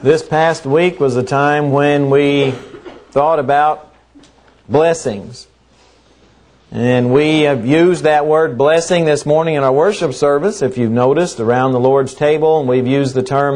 This past week was a time when we thought about blessings. And we have used that word blessing this morning in our worship service, if you've noticed, around the Lord's table. And we've used the term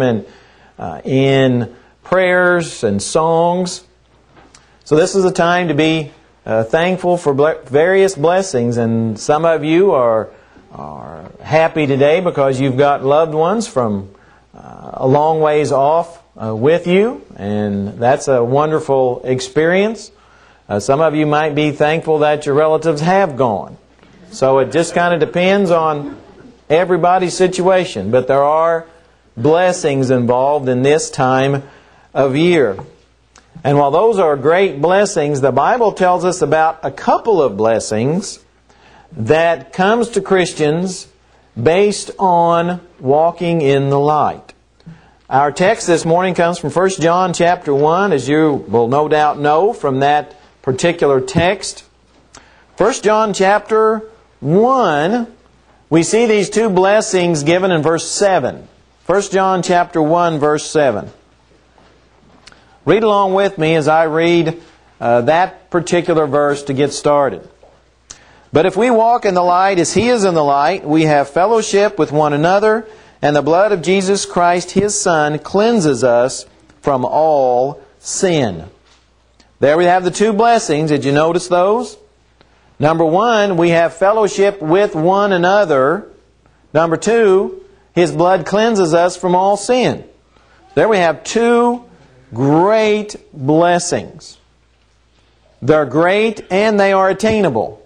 in prayers and songs. So this is a time to be thankful for various blessings. And some of you are happy today because you've got loved ones from a long ways off with you, and that's a wonderful experience. Some of you might be thankful that your relatives have gone. So it just kind of depends on everybody's situation. But there are blessings involved in this time of year. And while those are great blessings, the Bible tells us about a couple of blessings that comes to Christians based on walking in the light. Our text this morning comes from 1 John chapter 1, as you will no doubt know from that particular text. 1 John chapter 1, we see these two blessings given in verse 7. 1 John chapter 1, verse 7. Read along with me as I read that particular verse to get started. But if we walk in the light as He is in the light, we have fellowship with one another, and the blood of Jesus Christ, His Son, cleanses us from all sin. There we have the two blessings. Did you notice those? Number one, we have fellowship with one another. Number two, His blood cleanses us from all sin. There we have two great blessings. They're great and they are attainable.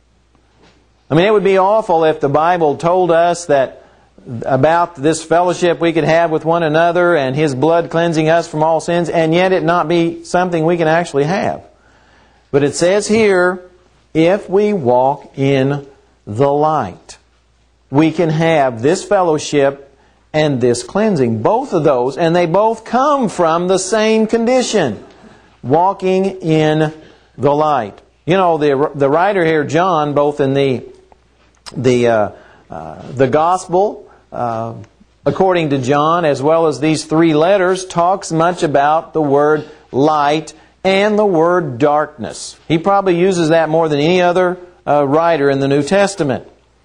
I mean, it would be awful if the Bible told us that about this fellowship we could have with one another and His blood cleansing us from all sins, and yet it not be something we can actually have. But it says here, if we walk in the light, we can have this fellowship and this cleansing. Both of those, and they both come from the same condition, walking in the light. You know, the writer here, John, both in the Gospel, according to John, as well as these three letters, talks much about the word light and the word darkness. He probably uses that more than any other writer in the New Testament.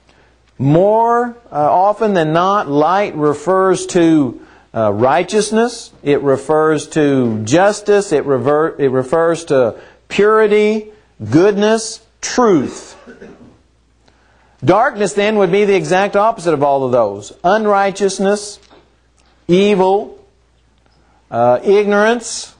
More often than not, light refers to righteousness. It refers to justice. It refers to purity, goodness, truth. Darkness, then, would be the exact opposite of all of those. Unrighteousness, evil, ignorance,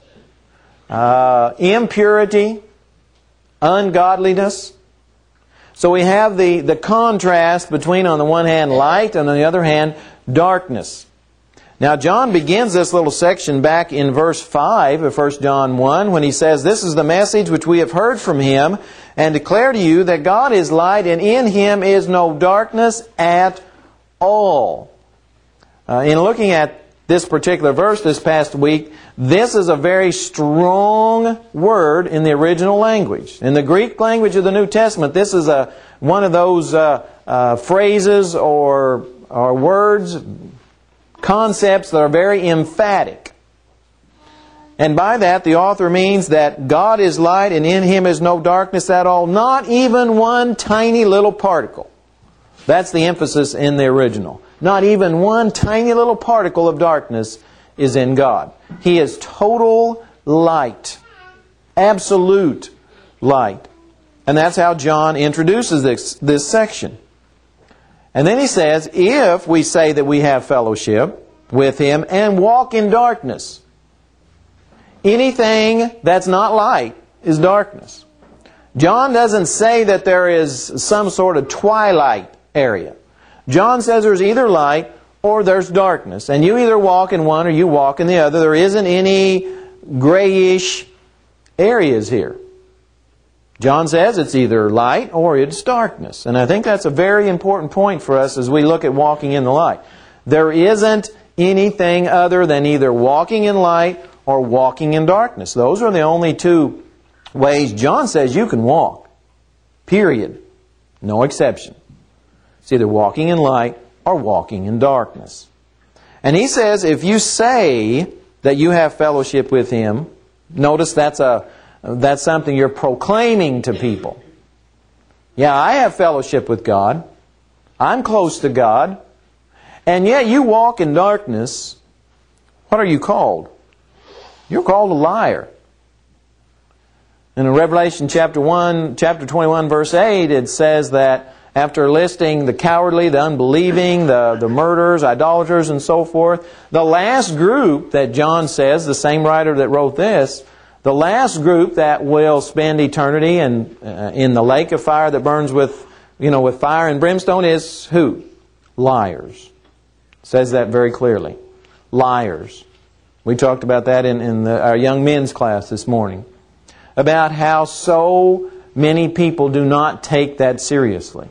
impurity, ungodliness. So we have the contrast between, on the one hand, light, and on the other hand, darkness. Now, John begins this little section back in verse 5 of 1 John 1 when he says, "This is the message which we have heard from Him and declare to you that God is light and in Him is no darkness at all." In looking at this particular verse this past week, this is a very strong word in the original language. In the Greek language of the New Testament, this is one of those phrases or words, concepts that are very emphatic. And by that, the author means that God is light and in Him is no darkness at all, not even one tiny little particle. That's the emphasis in the original. Not even one tiny little particle of darkness is in God. He is total light. Absolute light. And that's how John introduces this section. And then he says, if we say that we have fellowship with Him and walk in darkness, anything that's not light is darkness. John doesn't say that there is some sort of twilight area. John says there's either light or there's darkness. And you either walk in one or you walk in the other. There isn't any grayish areas here. John says it's either light or it's darkness. And I think that's a very important point for us as we look at walking in the light. There isn't anything other than either walking in light or walking in darkness. Those are the only two ways John says you can walk. Period. No exception. It's either walking in light or walking in darkness. And he says if you say that you have fellowship with Him. Notice that's something you're proclaiming to people. Yeah, I have fellowship with God. I'm close to God. And yet you walk in darkness. What are you called? You're called a liar. In Revelation chapter 21, verse 8, it says that after listing the cowardly, the unbelieving, the murderers, idolaters, and so forth, the last group that John says, the same writer that wrote this, the last group that will spend eternity in the lake of fire that burns with fire and brimstone is who? Liars. It says that very clearly. Liars. We talked about that in our young men's class this morning. About how so many people do not take that seriously.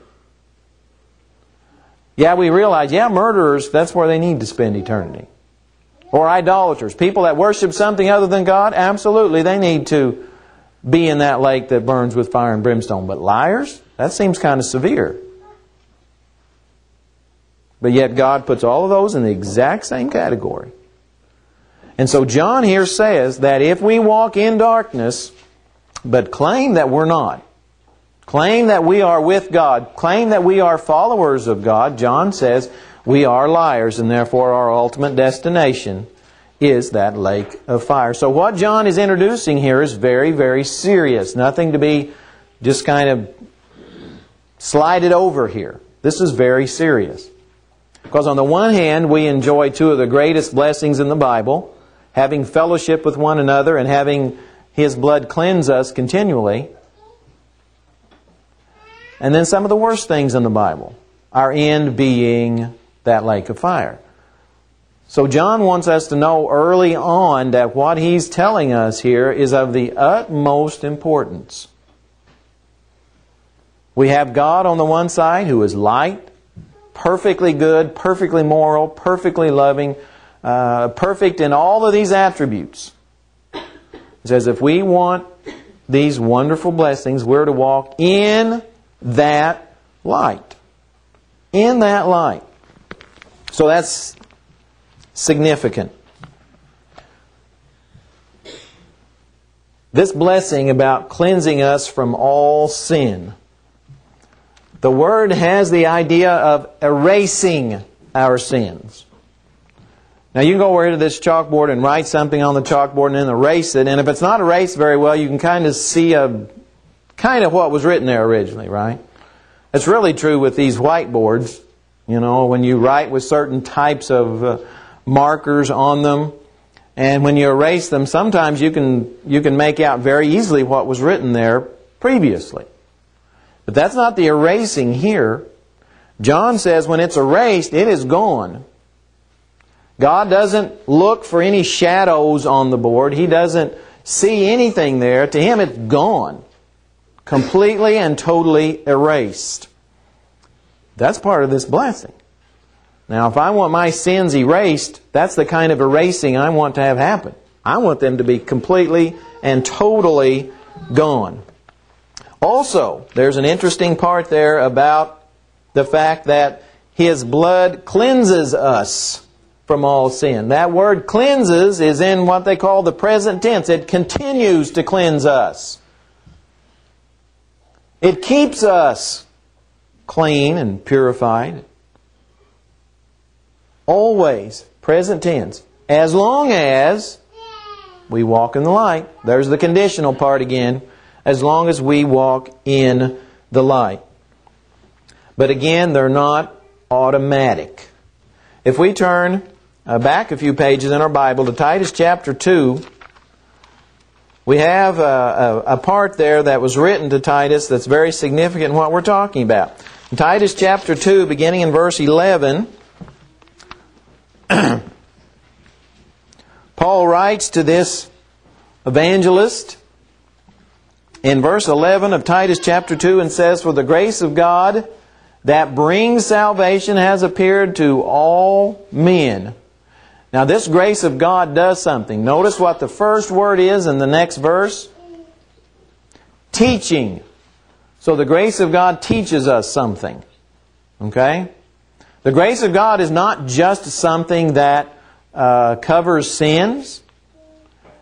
Yeah, we realize, murderers, that's where they need to spend eternity. Or idolaters, people that worship something other than God, absolutely, they need to be in that lake that burns with fire and brimstone. But liars? That seems kind of severe. But yet God puts all of those in the exact same category. And so John here says that if we walk in darkness, but claim that we're not, claim that we are with God, claim that we are followers of God, John says we are liars, and therefore our ultimate destination is that lake of fire. So what John is introducing here is very, very serious. Nothing to be just kind of slided over here. This is very serious. Because on the one hand, we enjoy two of the greatest blessings in the Bible, having fellowship with one another and having His blood cleanse us continually. And then some of the worst things in the Bible, our end being that lake of fire. So John wants us to know early on that what he's telling us here is of the utmost importance. We have God on the one side who is light, perfectly good, perfectly moral, perfectly loving, perfect in all of these attributes. It says if we want these wonderful blessings, we're to walk in that light. In that light. So that's significant. This blessing about cleansing us from all sin. The word has the idea of erasing our sins. Now you can go over to this chalkboard and write something on the chalkboard and then erase it. And if it's not erased very well, you can kind of see kind of what was written there originally, right? It's really true with these whiteboards. You know, when you write with certain types of markers on them, and when you erase them, sometimes you can make out very easily what was written there previously. But that's not the erasing here. John says when it's erased, it is gone. God doesn't look for any shadows on the board. He doesn't see anything there. To Him, it's gone. Completely and totally erased. That's part of this blessing. Now, if I want my sins erased, that's the kind of erasing I want to have happen. I want them to be completely and totally gone. Also, there's an interesting part there about the fact that His blood cleanses us from all sin. That word cleanses is in what they call the present tense. It continues to cleanse us. It keeps us clean and purified. Always, present tense. As long as we walk in the light. There's the conditional part again. As long as we walk in the light. But again, they're not automatic. If we turn back a few pages in our Bible to Titus chapter 2, we have a part there that was written to Titus that's very significant in what we're talking about. In Titus chapter 2, beginning in verse 11, Paul writes to this evangelist in verse 11 of Titus chapter 2 and says, "For the grace of God that brings salvation has appeared to all men." Now this grace of God does something. Notice what the first word is in the next verse. Teaching. So the grace of God teaches us something. Okay? The grace of God is not just something that covers sins.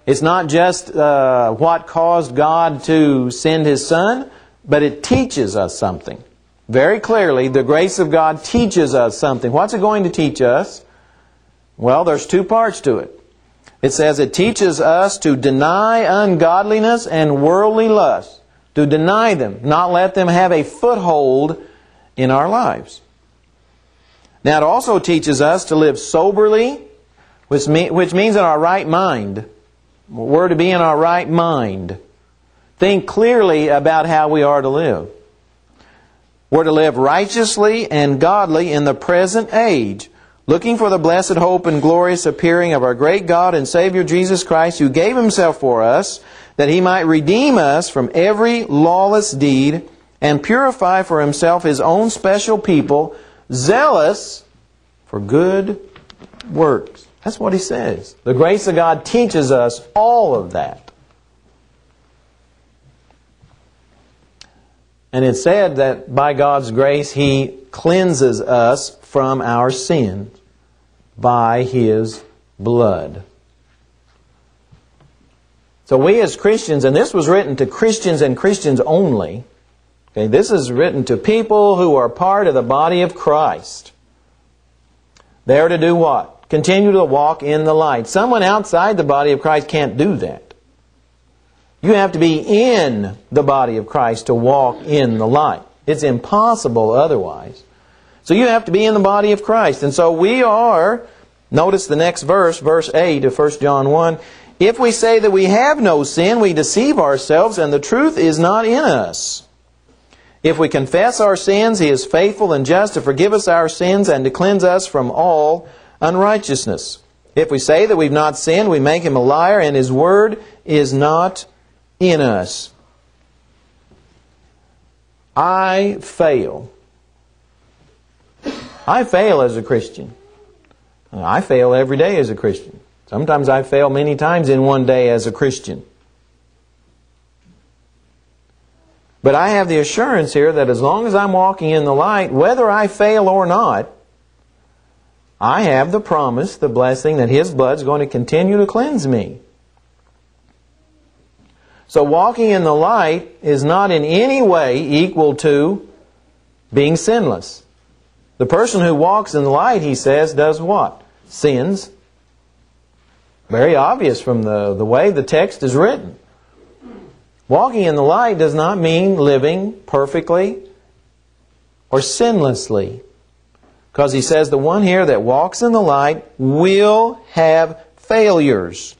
It's not just what caused God to send His Son, but it teaches us something. Very clearly, the grace of God teaches us something. What's it going to teach us? Well, there's two parts to it. It says it teaches us to deny ungodliness and worldly lust. To deny them, not let them have a foothold in our lives. Now it also teaches us to live soberly, which means in our right mind. We're to be in our right mind. Think clearly about how we are to live. We're to live righteously and godly in the present age, looking for the blessed hope and glorious appearing of our great God and Savior Jesus Christ, who gave Himself for us, that He might redeem us from every lawless deed and purify for Himself His own special people, zealous for good works. That's what he says. The grace of God teaches us all of that. And it said that by God's grace He cleanses us from our sins by His blood. So we as Christians, and this was written to Christians and Christians only. Okay, this is written to people who are part of the body of Christ. They are to do what? Continue to walk in the light. Someone outside the body of Christ can't do that. You have to be in the body of Christ to walk in the light. It's impossible otherwise. So you have to be in the body of Christ. And so we are, notice the next verse, verse 8 of 1 John 1, if we say that we have no sin, we deceive ourselves, and the truth is not in us. If we confess our sins, He is faithful and just to forgive us our sins and to cleanse us from all unrighteousness. If we say that we've not sinned, we make Him a liar, and His word is not in us. I fail. I fail as a Christian. I fail every day as a Christian. Sometimes I fail many times in one day as a Christian. But I have the assurance here that as long as I'm walking in the light, whether I fail or not, I have the promise, the blessing, that His blood is going to continue to cleanse me. So walking in the light is not in any way equal to being sinless. The person who walks in the light, he says, does what? Sins. Very obvious from the way the text is written. Walking in the light does not mean living perfectly or sinlessly. Because he says the one here that walks in the light will have failures.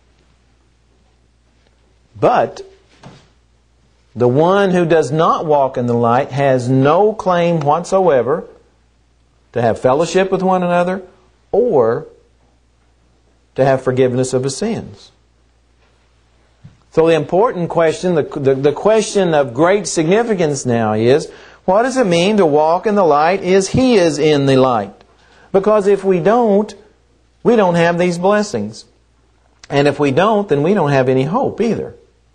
But the one who does not walk in the light has no claim whatsoever to have fellowship with one another or to have forgiveness of his sins. So the important question, the question of great significance now is, what does it mean to walk in the light as He is in the light? Because if we don't have these blessings. And if we don't, then we don't have any hope either.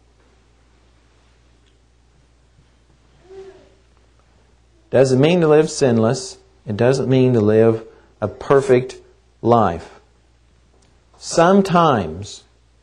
Doesn't mean to live sinless. It doesn't mean to live a perfect life. Sometimes,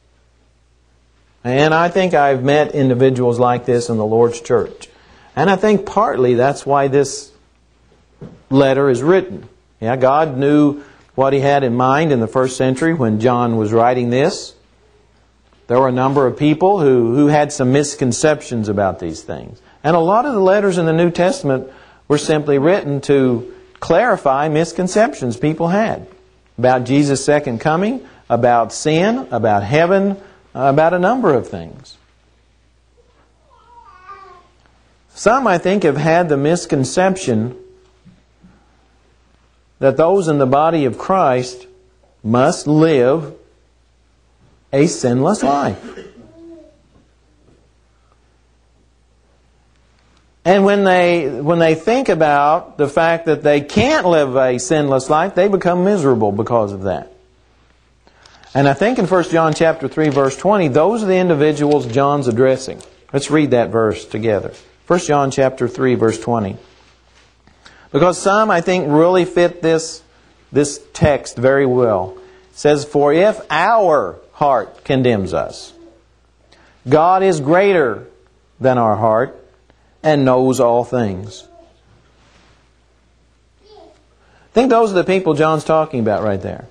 and I think I've met individuals like this in the Lord's church. And I think partly that's why this letter is written. Yeah, God knew what He had in mind in the first century when John was writing this. There were a number of people who had some misconceptions about these things. And a lot of the letters in the New Testament were simply written to clarify misconceptions people had about Jesus' second coming, about sin, about heaven, about a number of things. Some, I think, have had the misconception that those in the body of Christ must live a sinless life. And when they think about the fact that they can't live a sinless life, they become miserable because of that. And I think in 1 John chapter 3, verse 20, those are the individuals John's addressing. Let's read that verse together. 1 John chapter 3, verse 20. Because some, I think, really fit this text very well. It says, "For if our heart condemns us. God is greater than our heart and knows all things. I think those are the people John's talking about right there.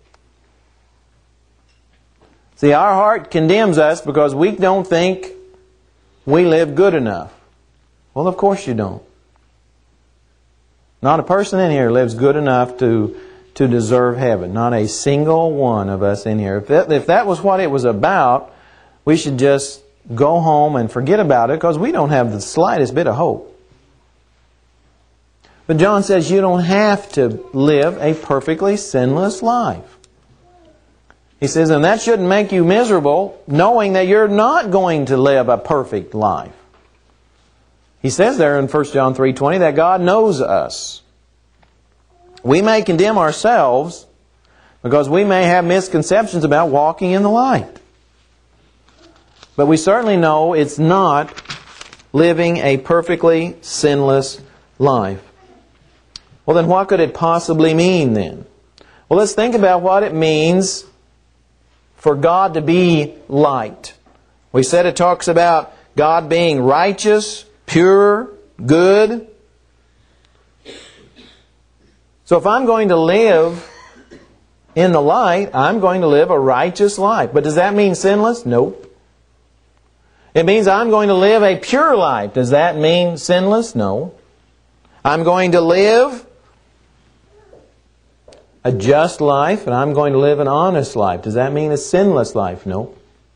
See, our heart condemns us because we don't think we live good enough. Well, of course you don't. Not a person in here lives good enough to deserve heaven. Not a single one of us in here. If that was what it was about, we should just go home and forget about it because we don't have the slightest bit of hope. But John says you don't have to live a perfectly sinless life. He says, and that shouldn't make you miserable knowing that you're not going to live a perfect life. He says there in 1 John 3:20 that God knows us. We may condemn ourselves because we may have misconceptions about walking in the light. But we certainly know it's not living a perfectly sinless life. Well, then what could it possibly mean then? Well, let's think about what it means for God to be light. We said it talks about God being righteous, pure, good. So if I'm going to live in the light, I'm going to live a righteous life. But does that mean sinless? Nope. It means I'm going to live a pure life. Does that mean sinless? No. I'm going to live a just life, and I'm going to live an honest life. Does that mean a sinless life? No.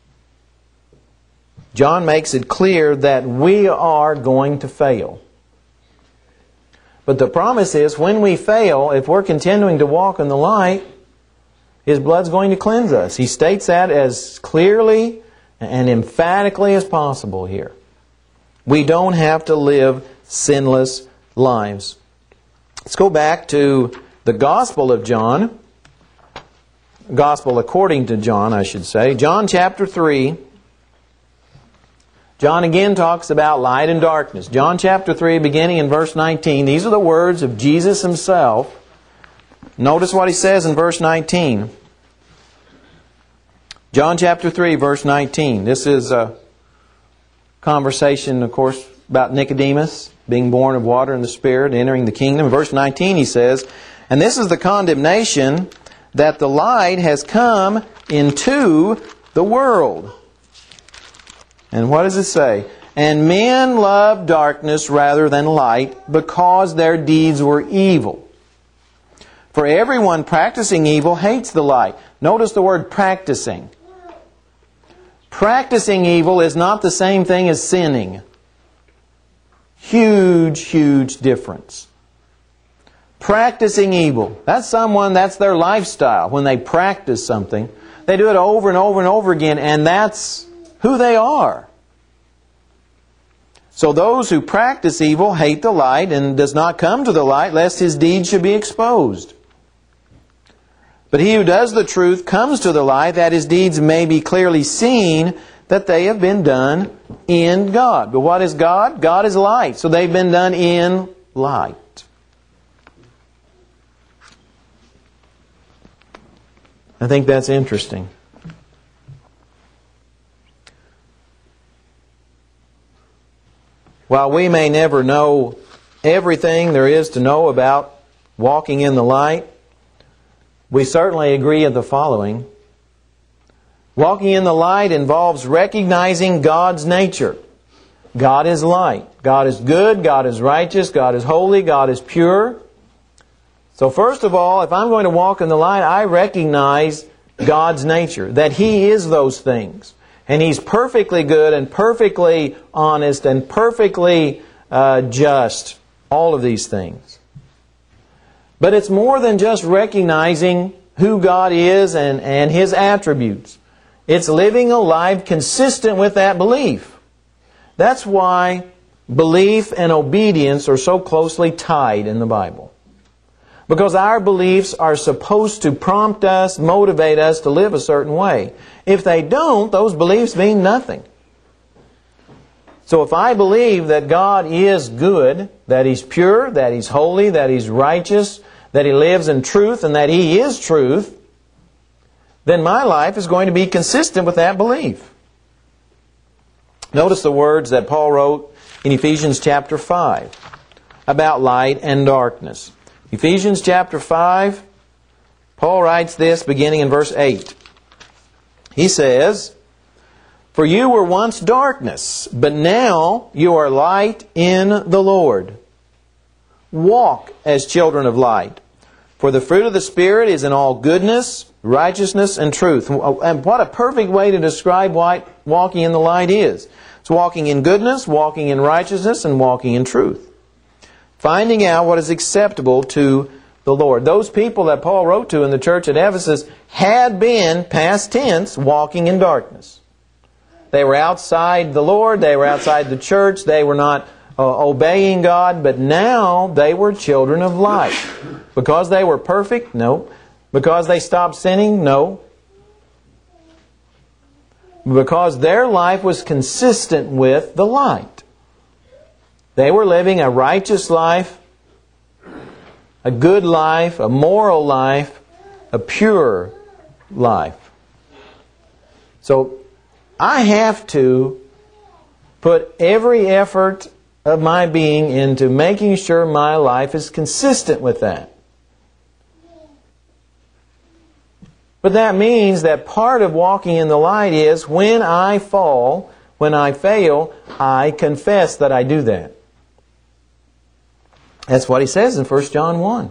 John makes it clear that we are going to fail. But the promise is when we fail, if we're continuing to walk in the light, His blood's going to cleanse us. He states that as clearly and emphatically as possible here. We don't have to live sinless lives. Let's go back to the Gospel of John. Gospel according to John, I should say. John chapter 3. John again talks about light and darkness. John chapter 3, beginning in verse 19. These are the words of Jesus Himself. Notice what He says in verse 19. John chapter 3, verse 19. This is a conversation, of course, about Nicodemus being born of water and the Spirit, entering the kingdom. In verse 19 he says, and this is the condemnation, that the light has come into the world. And what does it say? And men loved darkness rather than light, because their deeds were evil. For everyone practicing evil hates the light. Notice the word practicing. Practicing evil is not the same thing as sinning. Huge, huge difference. Practicing evil. That's their lifestyle. When they practice something, they do it over and over and over again, and that's who they are. So those who practice evil hate the light and does not come to the light, lest his deeds should be exposed. But he who does the truth comes to the light, that his deeds may be clearly seen, that they have been done in God. But what is God? God is light. So they've been done in light. I think that's interesting. While we may never know everything there is to know about walking in the light, we certainly agree on the following. Walking in the light involves recognizing God's nature. God is light. God is good. God is righteous. God is holy. God is pure. So first of all, if I'm going to walk in the light, I recognize God's nature, that He is those things. And He's perfectly good and perfectly honest and perfectly just. All of these things. But it's more than just recognizing who God is and His attributes. It's living a life consistent with that belief. That's why belief and obedience are so closely tied in the Bible. Because our beliefs are supposed to prompt us, motivate us to live a certain way. If they don't, those beliefs mean nothing. So if I believe that God is good, that He's pure, that He's holy, that He's righteous, that He lives in truth, and that He is truth, then my life is going to be consistent with that belief. Notice the words that Paul wrote in Ephesians chapter 5 about light and darkness. Ephesians chapter 5, Paul writes this beginning in verse 8. He says, "For you were once darkness, but now you are light in the Lord. Walk as children of light. For the fruit of the Spirit is in all goodness, righteousness, and truth." And what a perfect way to describe what walking in the light is. It's walking in goodness, walking in righteousness, and walking in truth. Finding out what is acceptable to the Lord. Those people that Paul wrote to in the church at Ephesus had been, past tense, walking in darkness. They were outside the Lord, they were outside the church, they were not obeying God, but now they were children of light. Because they were perfect? No. Because they stopped sinning? No. Because their life was consistent with the light. They were living a righteous life, a good life, a moral life, a pure life. So I have to put every effort of my being into making sure my life is consistent with that. But that means that part of walking in the light is when I fall, when I fail, I confess that I do that. That's what he says in 1 John 1.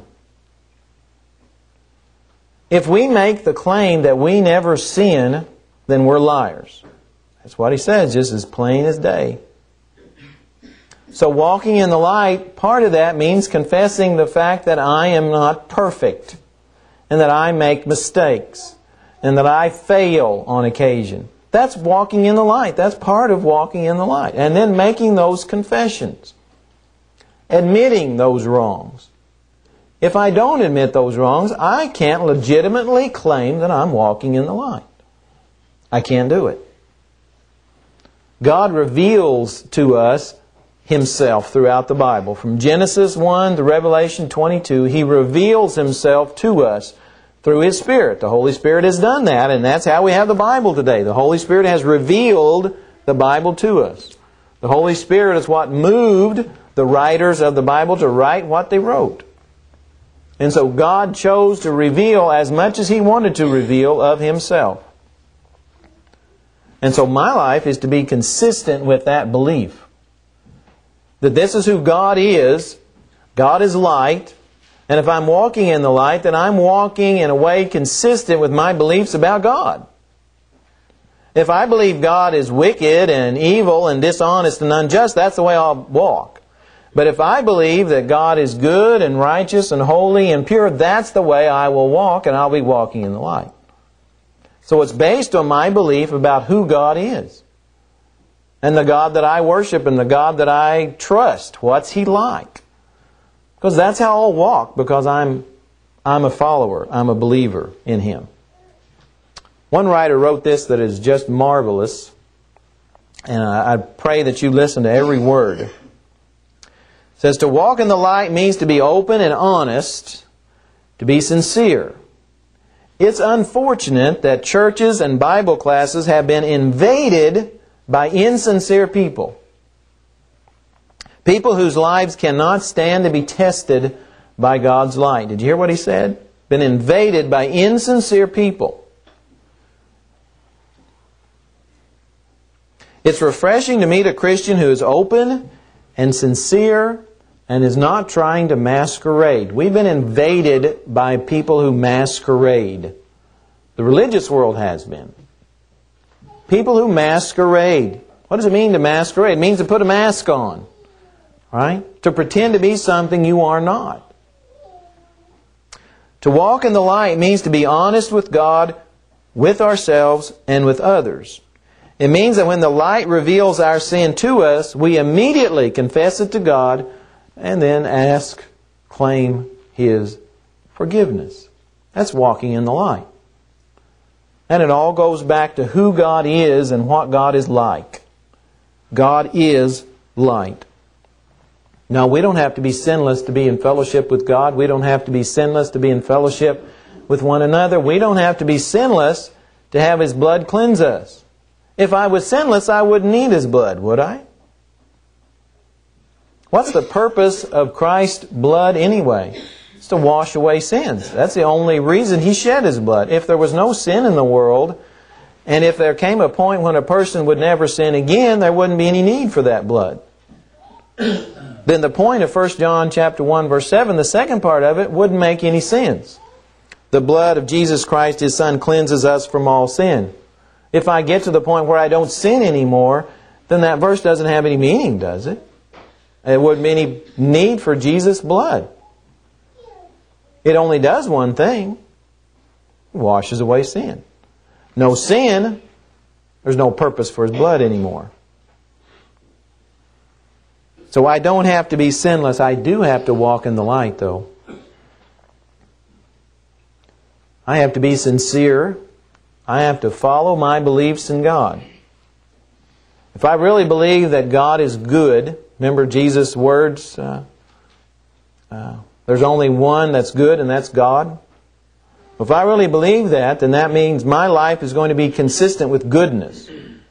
If we make the claim that we never sin, then we're liars. That's what he says, just as plain as day. So walking in the light, part of that means confessing the fact that I am not perfect, and that I make mistakes, and that I fail on occasion. That's walking in the light. That's part of walking in the light. And then making those confessions. Admitting those wrongs. If I don't admit those wrongs, I can't legitimately claim that I'm walking in the light. I can't do it. God reveals to us Himself throughout the Bible. From Genesis 1 to Revelation 22, He reveals Himself to us through His Spirit. The Holy Spirit has done that, and that's how we have the Bible today. The Holy Spirit has revealed the Bible to us. The Holy Spirit is what moved the writers of the Bible to write what they wrote. And so God chose to reveal as much as He wanted to reveal of Himself. And so my life is to be consistent with that belief. That this is who God is. God is light. And if I'm walking in the light, then I'm walking in a way consistent with my beliefs about God. If I believe God is wicked and evil and dishonest and unjust, that's the way I'll walk. But if I believe that God is good and righteous and holy and pure, that's the way I will walk, and I'll be walking in the light. So it's based on my belief about who God is. And the God that I worship and the God that I trust. What's He like? Because that's how I'll walk, because I'm a follower. I'm a believer in Him. One writer wrote this that is just marvelous. And I pray that you listen to every word. It says, to walk in the light means to be open and honest, to be sincere. It's unfortunate that churches and Bible classes have been invaded by insincere people. People whose lives cannot stand to be tested by God's light. Did you hear what he said? Been invaded by insincere people. It's refreshing to meet a Christian who is open and sincere and is not trying to masquerade. We've been invaded by people who masquerade. The religious world has been. People who masquerade. What does it mean to masquerade? It means to put a mask on. Right? To pretend to be something you are not. To walk in the light means to be honest with God, with ourselves, and with others. It means that when the light reveals our sin to us, we immediately confess it to God and then claim His forgiveness. That's walking in the light. And it all goes back to who God is and what God is like. God is light. Now, we don't have to be sinless to be in fellowship with God. We don't have to be sinless to be in fellowship with one another. We don't have to be sinless to have His blood cleanse us. If I was sinless, I wouldn't need His blood, would I? What's the purpose of Christ's blood anyway? It's to wash away sins. That's the only reason He shed His blood. If there was no sin in the world, and if there came a point when a person would never sin again, there wouldn't be any need for that blood. Then the point of 1 John chapter 1, verse 7, the second part of it, wouldn't make any sense. The blood of Jesus Christ, His Son, cleanses us from all sin. If I get to the point where I don't sin anymore, then that verse doesn't have any meaning, does it? There wouldn't be any need for Jesus' blood. It only does one thing. It washes away sin. No sin, there's no purpose for His blood anymore. So I don't have to be sinless. I do have to walk in the light, though. I have to be sincere. I have to follow my beliefs in God. If I really believe that God is good, remember Jesus' words, there's only one that's good, and that's God. If I really believe that, then that means my life is going to be consistent with goodness.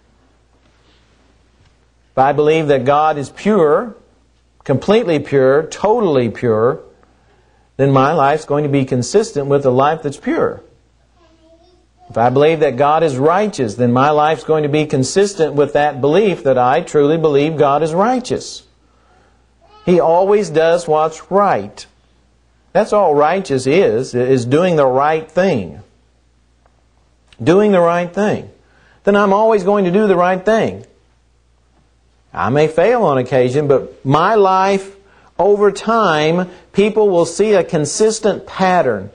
If I believe that God is pure, completely pure, totally pure, then my life's going to be consistent with a life that's pure. If I believe that God is righteous, then my life's going to be consistent with that belief that I truly believe God is righteous. He always does what's right. That's all righteous is doing the right thing. Doing the right thing. Then I'm always going to do the right thing. I may fail on occasion, but my life, over time, people will see a consistent pattern.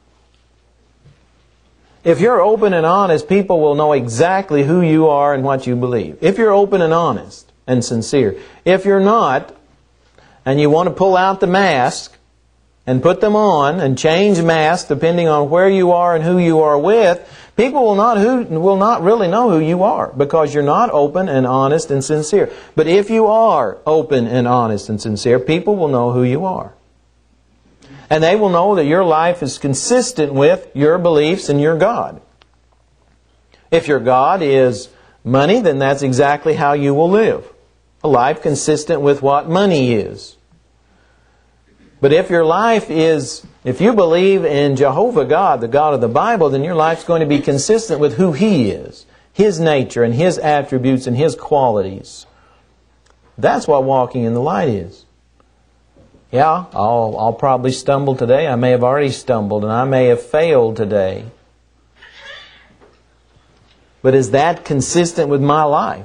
If you're open and honest, people will know exactly who you are and what you believe. If you're open and honest and sincere. If you're not, and you want to pull out the mask and put them on and change masks depending on where you are and who you are with, people will not really know who you are because you're not open and honest and sincere. But if you are open and honest and sincere, people will know who you are. And they will know that your life is consistent with your beliefs and your God. If your God is money, then that's exactly how you will live. A life consistent with what money is. But if your life is, if you believe in Jehovah God, the God of the Bible, then your life's going to be consistent with who He is. His nature and His attributes and His qualities. That's what walking in the light is. Yeah, I'll probably stumble today. I may have already stumbled and I may have failed today. But is that consistent with my life?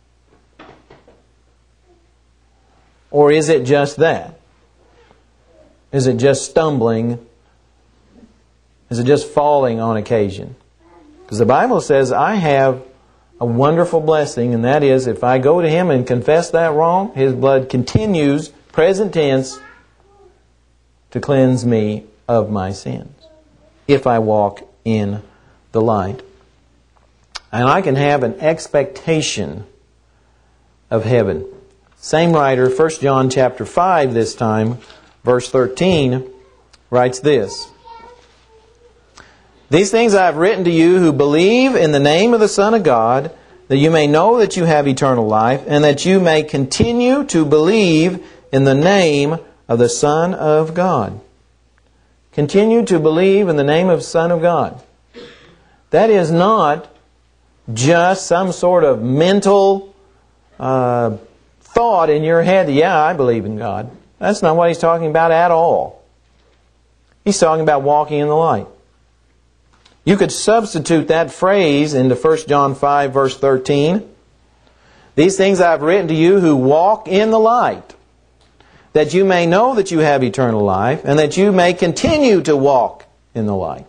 Or is it just that? Is it just stumbling? Is it just falling on occasion? Because the Bible says I have a wonderful blessing, and that is if I go to Him and confess that wrong, His blood continues, present tense, to cleanse me of my sins. If I walk in the light. And I can have an expectation of heaven. Same writer, 1 John chapter 5 this time, verse 13, writes this. These things I have written to you who believe in the name of the Son of God, that you may know that you have eternal life, and that you may continue to believe in the name of the Son of God. Continue to believe in the name of the Son of God. That is not just some sort of mental thought in your head, yeah, I believe in God. That's not what he's talking about at all. He's talking about walking in the light. You could substitute that phrase into 1 John 5, verse 13. These things I have written to you who walk in the light, that you may know that you have eternal life, and that you may continue to walk in the light.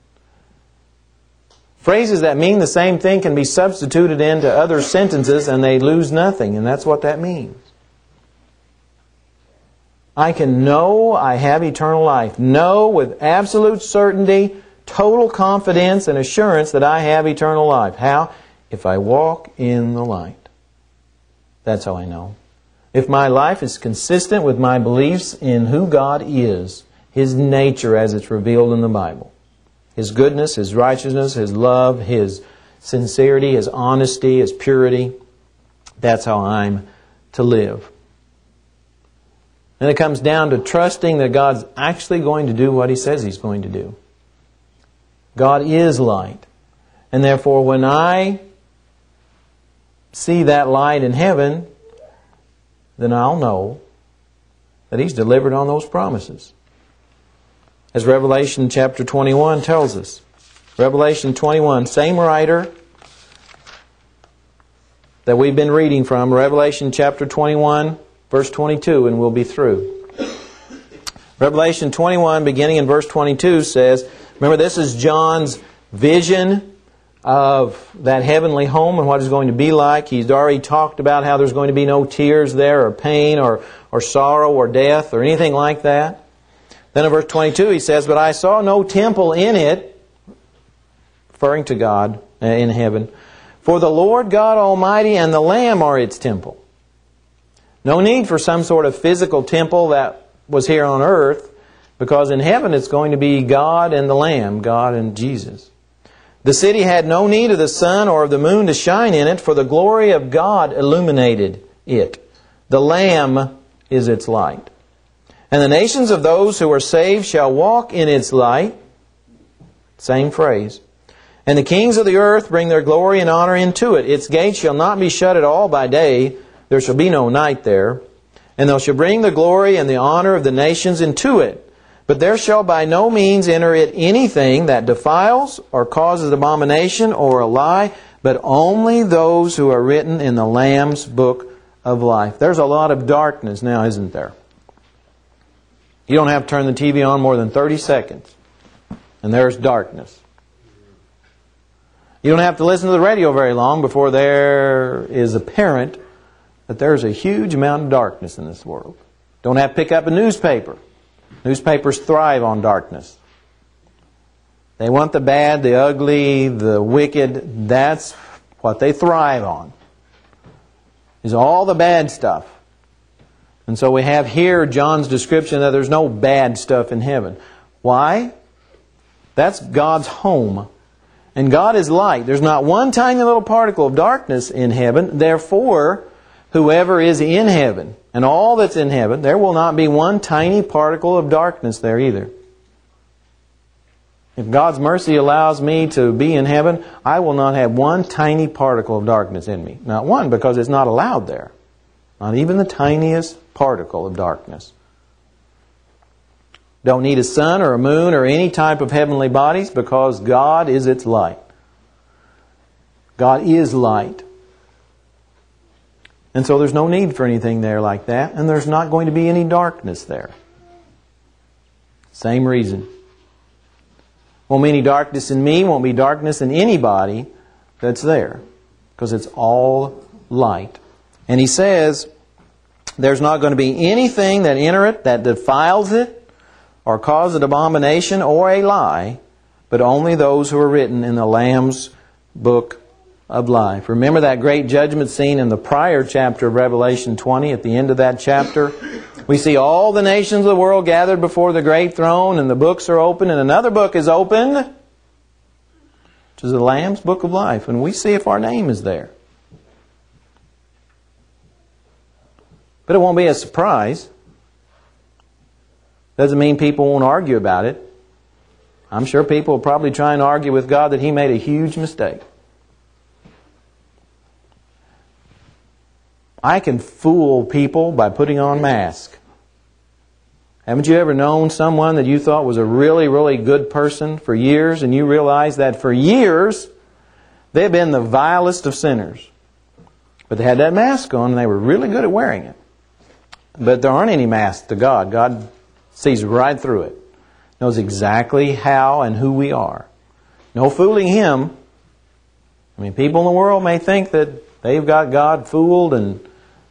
Phrases that mean the same thing can be substituted into other sentences and they lose nothing, and that's what that means. I can know I have eternal life. Know with absolute certainty, total confidence and assurance that I have eternal life. How? If I walk in the light. That's how I know. If my life is consistent with my beliefs in who God is, His nature as it's revealed in the Bible. His goodness, His righteousness, His love, His sincerity, His honesty, His purity. That's how I'm to live. And it comes down to trusting that God's actually going to do what He says He's going to do. God is light. And therefore, when I see that light in heaven, then I'll know that He's delivered on those promises. As Revelation chapter 21 tells us. Revelation 21, same writer that we've been reading from, Revelation chapter 21, verse 22, and we'll be through. Revelation 21, beginning in verse 22, says, remember, this is John's vision of that heavenly home and what it's going to be like. He's already talked about how there's going to be no tears there, or pain, or sorrow, or death, or anything like that. Then in verse 22 he says, but I saw no temple in it, referring to God in heaven, for the Lord God Almighty and the Lamb are its temple. No need for some sort of physical temple that was here on earth, because in heaven it's going to be God and the Lamb, God and Jesus. The city had no need of the sun or of the moon to shine in it, for the glory of God illuminated it. The Lamb is its light. And the nations of those who are saved shall walk in its light. Same phrase. And the kings of the earth bring their glory and honor into it. Its gates shall not be shut at all by day. There shall be no night there. And they shall bring the glory and the honor of the nations into it. But there shall by no means enter it anything that defiles or causes abomination or a lie, but only those who are written in the Lamb's book of life. There's a lot of darkness now, isn't there? You don't have to turn the TV on more than 30 seconds, and there's darkness. You don't have to listen to the radio very long before there is apparent that there's a huge amount of darkness in this world. Don't have to pick up a newspaper. Newspapers thrive on darkness. They want the bad, the ugly, the wicked. That's what they thrive on, is all the bad stuff. And so we have here John's description that there's no bad stuff in heaven. Why? That's God's home. And God is light. There's not one tiny little particle of darkness in heaven. Therefore, whoever is in heaven and all that's in heaven, there will not be one tiny particle of darkness there either. If God's mercy allows me to be in heaven, I will not have one tiny particle of darkness in me. Not one, because it's not allowed there. Not even the tiniest particle of darkness. Don't need a sun or a moon or any type of heavenly bodies, because God is its light. God is light. And so there's no need for anything there like that, and there's not going to be any darkness there. Same reason. Won't be any darkness in me, won't be darkness in anybody that's there, because it's all light. And he says, there's not going to be anything that enter it that defiles it or causes abomination or a lie, but only those who are written in the Lamb's book of life. Remember that great judgment scene in the prior chapter of Revelation 20. At the end of that chapter, we see all the nations of the world gathered before the great throne, and the books are open, and another book is opened, which is the Lamb's book of life. And we see if our name is there. But it won't be a surprise. Doesn't mean people won't argue about it. I'm sure people will probably try and argue with God that He made a huge mistake. I can fool people by putting on masks. Haven't you ever known someone that you thought was a really, really good person for years, and you realize that for years they've been the vilest of sinners? But they had that mask on and they were really good at wearing it. But there aren't any masks to God. God sees right through it. Knows exactly how and who we are. No fooling Him. I mean, people in the world may think that they've got God fooled and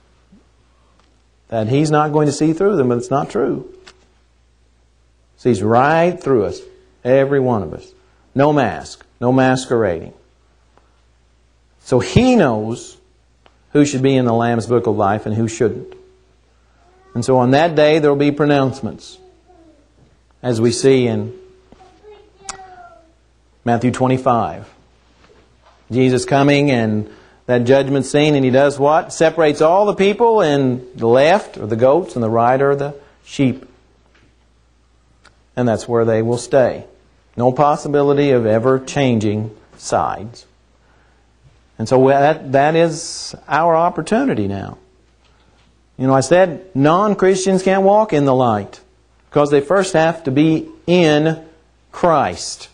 that He's not going to see through them, but it's not true. Sees right through us, every one of us. No mask, no masquerading. So He knows who should be in the Lamb's book of life and who shouldn't. And so on that day there will be pronouncements, as we see in Matthew 25. Jesus coming and that judgment scene, and He does what? Separates all the people, and the left are the goats and the right are the sheep. And that's where they will stay. No possibility of ever changing sides. And so that is our opportunity now. You know, I said non-Christians can't walk in the light because they first have to be in Christ.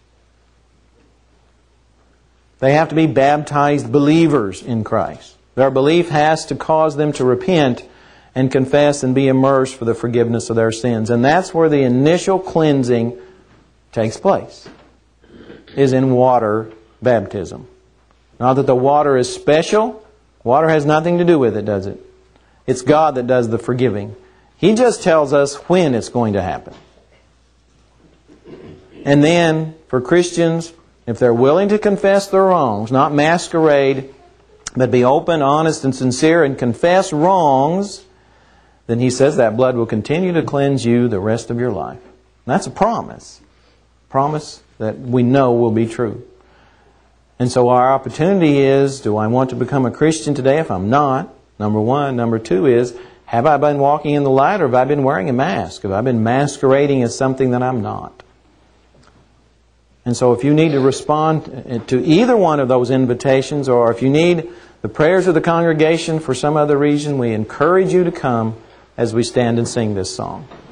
They have to be baptized believers in Christ. Their belief has to cause them to repent and confess and be immersed for the forgiveness of their sins. And that's where the initial cleansing takes place, is in water baptism. Not that the water is special. Water has nothing to do with it, does it? It's God that does the forgiving. He just tells us when it's going to happen. And then, for Christians, if they're willing to confess their wrongs, not masquerade, but be open, honest, and sincere, and confess wrongs, then He says that blood will continue to cleanse you the rest of your life. And that's a promise. Promise that we know will be true. And so our opportunity is, do I want to become a Christian today if I'm not? Number one. Number two is, have I been walking in the light, or have I been wearing a mask? Have I been masquerading as something that I'm not? And so if you need to respond to either one of those invitations, or if you need the prayers of the congregation for some other reason, we encourage you to come as we stand and sing this song.